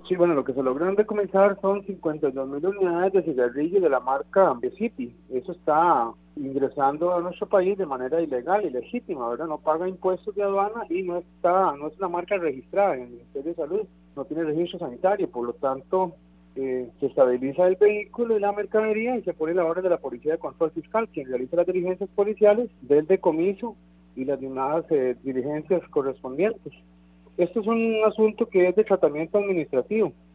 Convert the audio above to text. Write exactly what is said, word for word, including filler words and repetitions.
Sí, bueno, lo que se logran decomisar son cincuenta y dos mil unidades de cigarrillos de la marca Ambicity. Eso está ingresando a nuestro país de manera ilegal, ilegítima, ¿verdad? No paga impuestos de aduana y no está, no es una marca registrada en el Ministerio de Salud, no tiene registro sanitario, por lo tanto, eh, se estabiliza el vehículo y la mercadería y se pone la orden de la Policía de Control Fiscal, quien realiza las diligencias policiales del decomiso y las demás eh, diligencias correspondientes. Esto es un asunto que es de tratamiento administrativo.